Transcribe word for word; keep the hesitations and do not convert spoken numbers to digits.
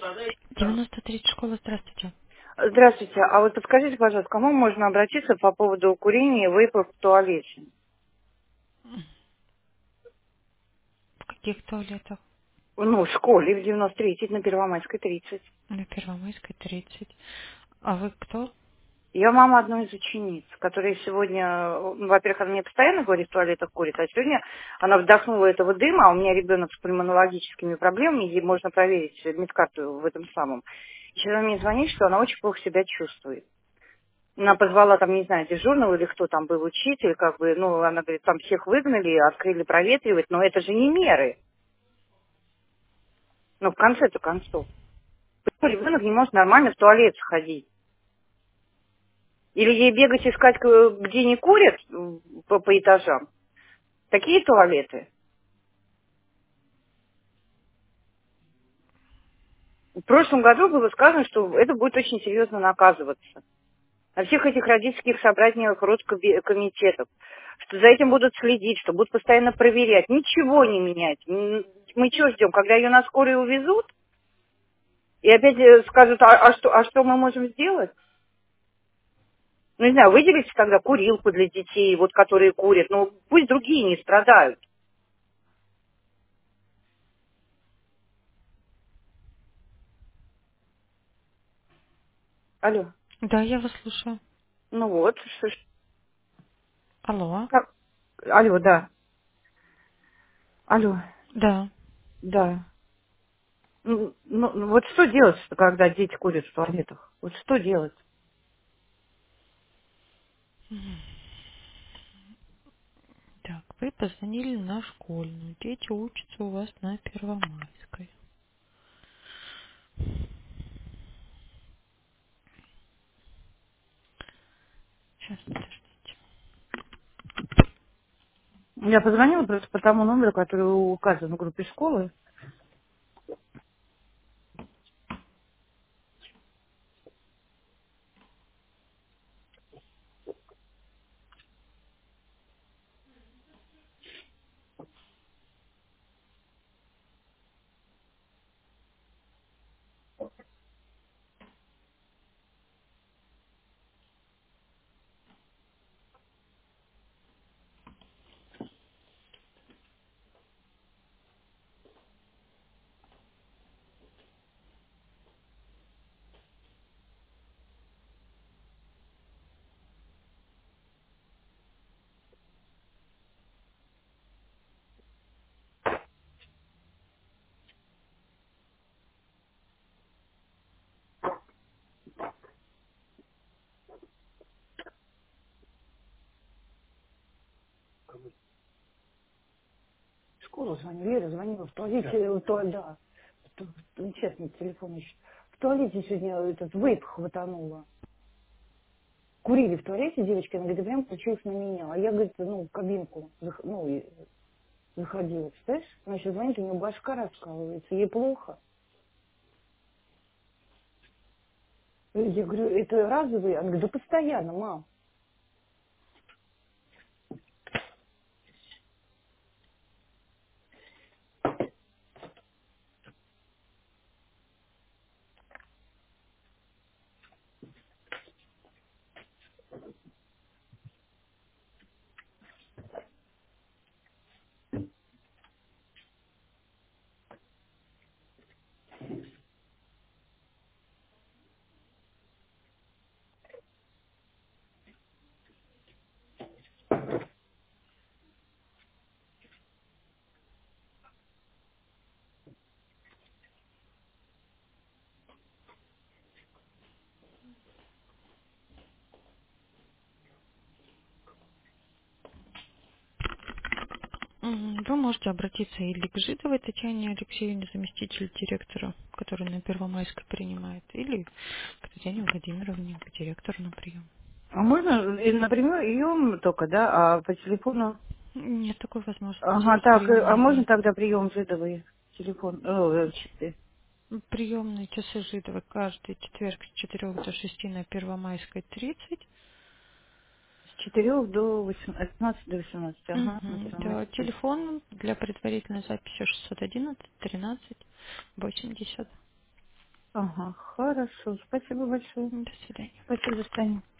девяносто тридцать школа, здравствуйте. Здравствуйте. А вот подскажите, пожалуйста, к кому можно обратиться по поводу курения и вейпа в туалете? В каких туалетах? Ну, в школе в девяносто третьей на Первомайской тридцать. На Первомайской тридцать. А вы кто? Я мама одной из учениц, которая сегодня, э, во-первых, она мне постоянно говорит, в туалетах курит, а сегодня она вдохнула этого дыма, а у меня ребенок с пульмонологическими проблемами, ей можно проверить медкарту в этом самом. И сейчас она мне звонит, что она очень плохо себя чувствует. Она позвала там, не знаю, дежурного или кто там был учитель, как бы, ну, она говорит, там всех выгнали, открыли проветривать, но это же не меры. Ну, в конце-то концов. Почему ребенок не может нормально в туалет сходить? Или ей бегать искать, к- где не курят м, по, по этажам? Такие туалеты. В прошлом году было сказано, что это будет очень серьезно наказываться. На всех этих родительских собраниях родкомитетов, что за этим будут следить, что будут постоянно проверять. Ничего не менять. М, Мы что ждем, когда ее на скорой увезут? И опять э, скажут, а, а что, а что мы можем сделать? Ну, не знаю, выделите тогда курилку для детей, вот которые курят. Ну, пусть другие не страдают. Алло. Да, я вас слушаю. Ну вот. что ж- Алло. как- Алло, да. Алло, Да. да. Ну, ну, ну, вот что делать, когда дети курят в туалетах? Вот что делать? Так, вы позвонили на школьную. Дети учатся у вас на Первомайской. Сейчас, подождите. Я позвонила просто по тому номеру, который указан в группе школы. В школу звоню, Лера звонила в туалете, в туалет, да. В ту- ну, честно, телефон ищет. В туалете сегодня этот вейп хватанула. Курили в туалете девочки, она говорит, прям получилось на меня. А я, говорит, ну, в кабинку, зах- ну, и заходила. Представляешь? Она сейчас звонит, у нее башка раскалывается, ей плохо. Я говорю, это разовые? Она говорит, да постоянно, мам. М, Вы можете обратиться или к Жидовой Татьяне Алексеевне, заместителю директора, который на Первомайской принимает, или к Татьяне Владимировне, к директору на прием. А можно, э, например, ее только, да, а по телефону? Нет такой возможности. Ага, так, э, а Приемной можно нет. тогда прием жидовый телефон, э, э, часы? Приемные часы Жидовой каждый четверг с четырех до шести на Первомайской тридцать. С четырех до восемнадцати, до восемнадцати, ага, на Мгм. Да, Первомайской тридцать. телефон для предварительной записи шестьсот одиннадцать тринадцать восемьдесят. Ага, хорошо. Спасибо большое. До свидания. Спасибо, до свидания.